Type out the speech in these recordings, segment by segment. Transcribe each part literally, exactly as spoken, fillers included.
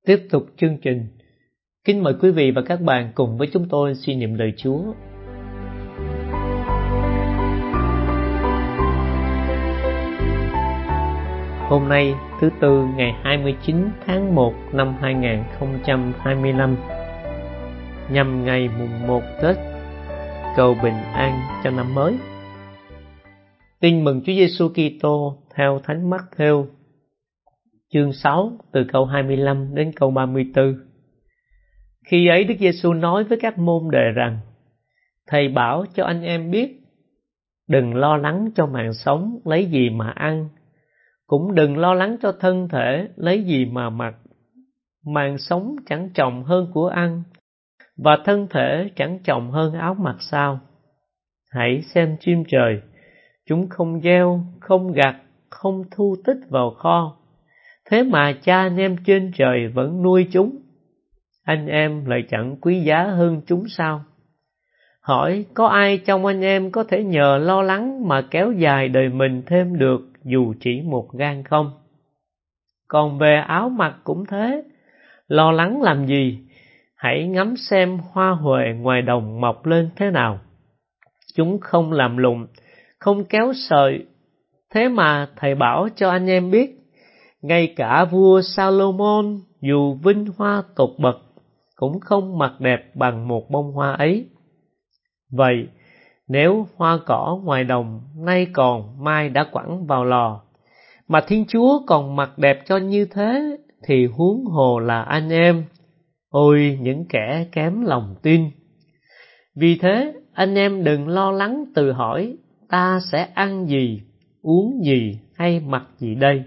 Tiếp tục chương trình, kính mời quý vị và các bạn cùng với chúng tôi suy niệm lời Chúa. Hôm nay thứ Tư ngày hai mươi chín tháng một năm hai nghìn không trăm hai mươi lăm, nhằm ngày mùng một Tết, cầu bình an cho năm mới. Tin mừng Chúa Giêsu Kitô theo Thánh Mác-thêu, chương sáu từ câu hai mươi lăm đến câu ba mươi tư. Khi ấy Đức Giêsu nói với các môn đệ rằng: Thầy bảo cho anh em biết, đừng lo lắng cho mạng sống lấy gì mà ăn, cũng đừng lo lắng cho thân thể lấy gì mà mặc. Mạng sống chẳng trọng hơn của ăn, và thân thể chẳng trọng hơn áo mặc sao? Hãy xem chim trời, chúng không gieo, không gặt, không thu tích vào kho, thế mà Cha anh em trên trời vẫn nuôi chúng. Anh em lại chẳng quý giá hơn chúng sao? Hỏi, có ai trong anh em có thể nhờ lo lắng mà kéo dài đời mình thêm được dù chỉ một gang không? Còn về áo mặc cũng thế, lo lắng làm gì? Hãy ngắm xem hoa huệ ngoài đồng mọc lên thế nào. Chúng không làm lụng, không kéo sợi, thế mà thầy bảo cho anh em biết, ngay cả vua Salomon dù vinh hoa tột bậc cũng không mặc đẹp bằng một bông hoa ấy. Vậy, nếu hoa cỏ ngoài đồng nay còn mai đã quẳng vào lò, mà Thiên Chúa còn mặc đẹp cho như thế, thì huống hồ là anh em, ôi những kẻ kém lòng tin. Vì thế, anh em đừng lo lắng tự hỏi, ta sẽ ăn gì, uống gì hay mặc gì đây?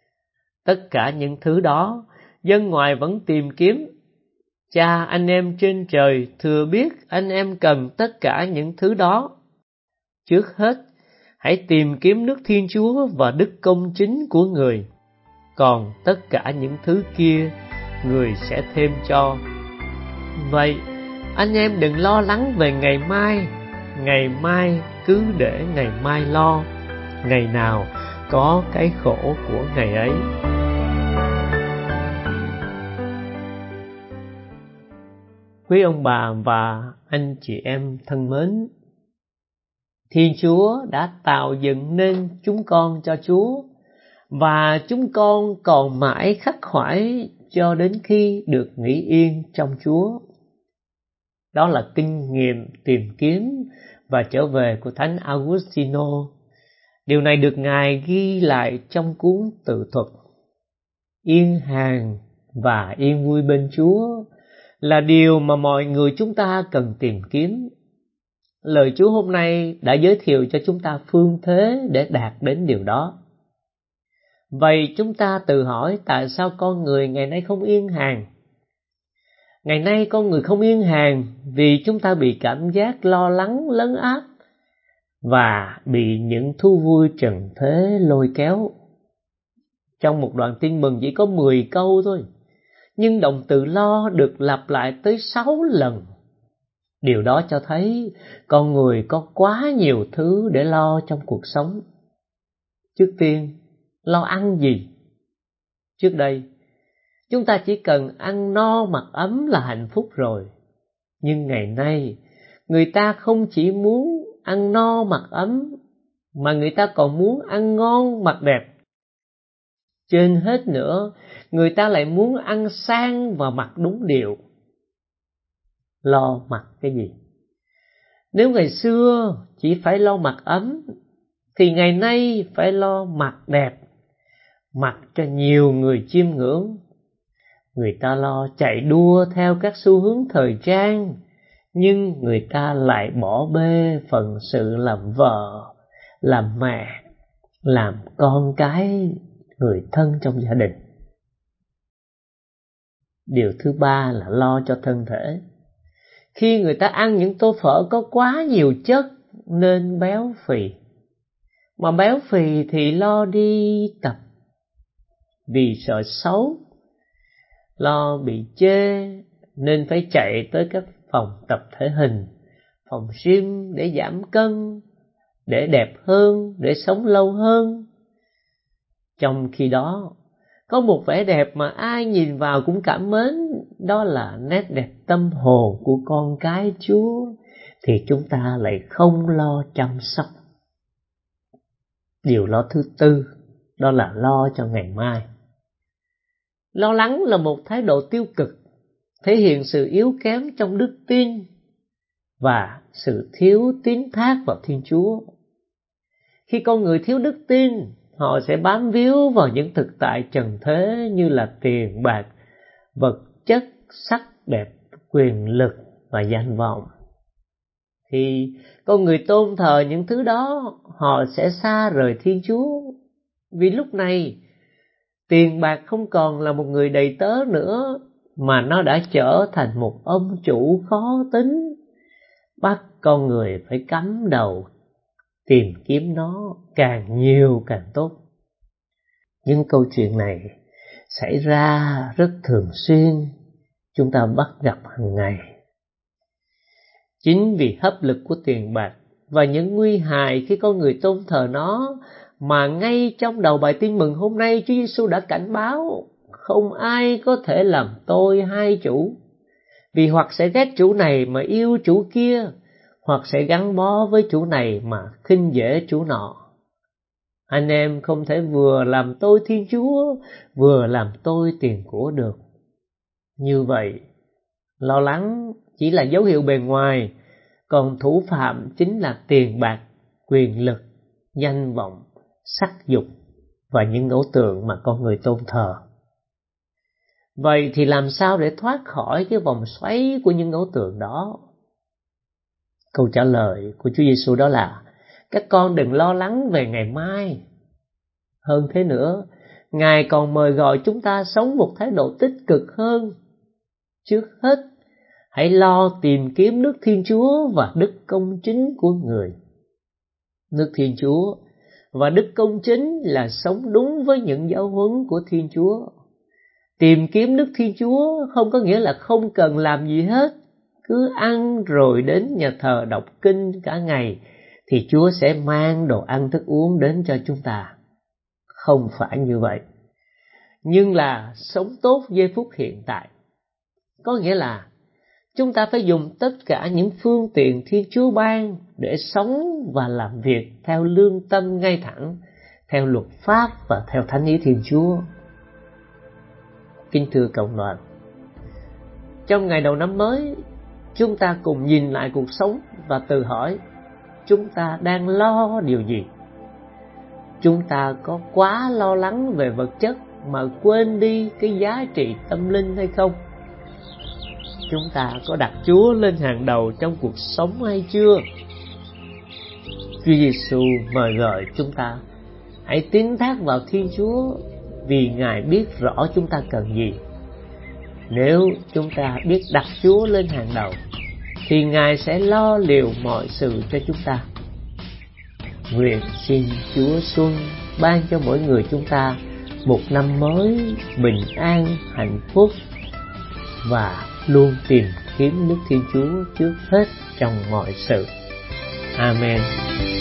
Tất cả những thứ đó, dân ngoài vẫn tìm kiếm. Cha anh em trên trời thừa biết anh em cần tất cả những thứ đó. Trước hết, hãy tìm kiếm nước Thiên Chúa và đức công chính của Người. Còn tất cả những thứ kia, Người sẽ thêm cho. Vậy, anh em đừng lo lắng về ngày mai. Ngày mai cứ để ngày mai lo. Ngày nào có cái khổ của ngày ấy. Quý ông bà và anh chị em thân mến, Thiên Chúa đã tạo dựng nên chúng con cho Chúa, và chúng con còn mãi khắc khoải cho đến khi được nghỉ yên trong Chúa. Đó là kinh nghiệm tìm kiếm và trở về của Thánh Augustino. Điều này được Ngài ghi lại trong cuốn Tự Thuật. Yên hàng và yên vui bên Chúa là điều mà mọi người chúng ta cần tìm kiếm. Lời Chúa hôm nay đã giới thiệu cho chúng ta phương thế để đạt đến điều đó. Vậy chúng ta tự hỏi, tại sao con người ngày nay không yên hàng? Ngày nay con người không yên hàng vì chúng ta bị cảm giác lo lắng lấn áp và bị những thú vui trần thế lôi kéo. Trong một đoạn tin mừng chỉ có mười câu thôi, nhưng động từ lo được lặp lại tới sáu lần. Điều đó cho thấy con người có quá nhiều thứ để lo trong cuộc sống. Trước tiên, lo ăn gì? Trước đây, chúng ta chỉ cần ăn no mặc ấm là hạnh phúc rồi. Nhưng ngày nay, người ta không chỉ muốn ăn no mặc ấm, mà người ta còn muốn ăn ngon mặc đẹp. Trên hết nữa, người ta lại muốn ăn sang và mặc đúng điều. Lo mặc cái gì? Nếu ngày xưa chỉ phải lo mặc ấm, thì ngày nay phải lo mặc đẹp, mặc cho nhiều người chiêm ngưỡng. Người ta lo chạy đua theo các xu hướng thời trang, nhưng người ta lại bỏ bê phận sự làm vợ, làm mẹ, làm con cái, người thân trong gia đình. Điều thứ ba là lo cho thân thể. Khi người ta ăn những tô phở có quá nhiều chất nên béo phì. Mà béo phì thì lo đi tập vì sợ xấu, lo bị chê nên phải chạy tới các phòng tập thể hình, phòng gym để giảm cân, để đẹp hơn, để sống lâu hơn. Trong khi đó, có một vẻ đẹp mà ai nhìn vào cũng cảm mến, đó là nét đẹp tâm hồn của con cái Chúa, thì chúng ta lại không lo chăm sóc. Điều lo thứ tư, đó là lo cho ngày mai. Lo lắng là một thái độ tiêu cực, thể hiện sự yếu kém trong đức tin và sự thiếu tín thác vào Thiên Chúa. Khi con người thiếu đức tin, họ sẽ bám víu vào những thực tại trần thế như là tiền bạc, vật chất, sắc đẹp, quyền lực và danh vọng. Thì con người tôn thờ những thứ đó, họ sẽ xa rời Thiên Chúa. Vì lúc này, tiền bạc không còn là một người đầy tớ nữa, mà nó đã trở thành một ông chủ khó tính, bắt con người phải cắm đầu tìm kiếm nó càng nhiều càng tốt. Những câu chuyện này xảy ra rất thường xuyên, chúng ta bắt gặp hàng ngày. Chính vì hấp lực của tiền bạc và những nguy hại khi con người tôn thờ nó, mà ngay trong đầu bài tin mừng hôm nay, Chúa Giêsu đã cảnh báo không ai có thể làm tôi hai chủ, vì hoặc sẽ ghét chủ này mà yêu chủ kia, hoặc sẽ gắn bó với chủ này mà khinh dễ chủ nọ. Anh em không thể vừa làm tôi Thiên Chúa, vừa làm tôi tiền của được. Như vậy, lo lắng chỉ là dấu hiệu bề ngoài, còn thủ phạm chính là tiền bạc, quyền lực, danh vọng, sắc dục và những ngẫu tượng mà con người tôn thờ. Vậy thì làm sao để thoát khỏi cái vòng xoáy của những ngẫu tượng đó? Câu trả lời của Chúa Giêsu đó là: các con đừng lo lắng về ngày mai. Hơn thế nữa, Ngài còn mời gọi chúng ta sống một thái độ tích cực hơn. Trước hết, hãy lo tìm kiếm nước Thiên Chúa và đức công chính của Người. Nước Thiên Chúa và đức công chính là sống đúng với những giáo huấn của Thiên Chúa. Tìm kiếm nước Thiên Chúa không có nghĩa là không cần làm gì hết, cứ ăn rồi đến nhà thờ đọc kinh cả ngày thì Chúa sẽ mang đồ ăn thức uống đến cho chúng ta. Không phải như vậy. Nhưng là sống tốt giây phút hiện tại. Có nghĩa là chúng ta phải dùng tất cả những phương tiện Thiên Chúa ban để sống và làm việc theo lương tâm ngay thẳng, theo luật pháp và theo thánh ý Thiên Chúa. Kính thưa cộng đoàn, trong ngày đầu năm mới, chúng ta cùng nhìn lại cuộc sống và tự hỏi chúng ta đang lo điều gì? Chúng ta có quá lo lắng về vật chất mà quên đi cái giá trị tâm linh hay không? Chúng ta có đặt Chúa lên hàng đầu trong cuộc sống hay chưa? Chúa Giêsu mời gọi chúng ta hãy tín thác vào Thiên Chúa, vì Ngài biết rõ chúng ta cần gì. Nếu chúng ta biết đặt Chúa lên hàng đầu thì Ngài sẽ lo liệu mọi sự cho chúng ta. Nguyện xin Chúa Xuân ban cho mỗi người chúng ta một năm mới bình an, hạnh phúc và luôn tìm kiếm nước Thiên Chúa trước hết trong mọi sự. Amen.